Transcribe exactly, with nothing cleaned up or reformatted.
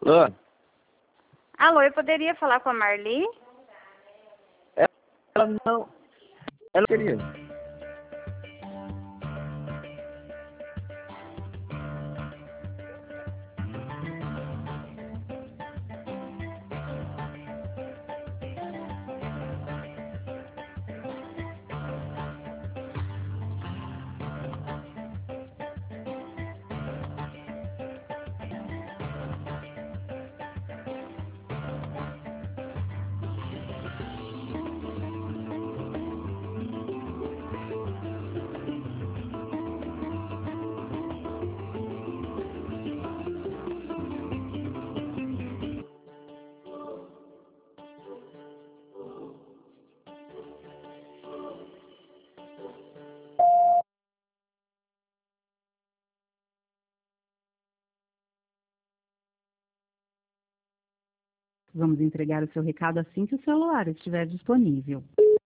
Ah, Alô, eu poderia falar com a Marli? ela não. Ela queria. Vamos entregar o seu recado assim que o celular estiver disponível.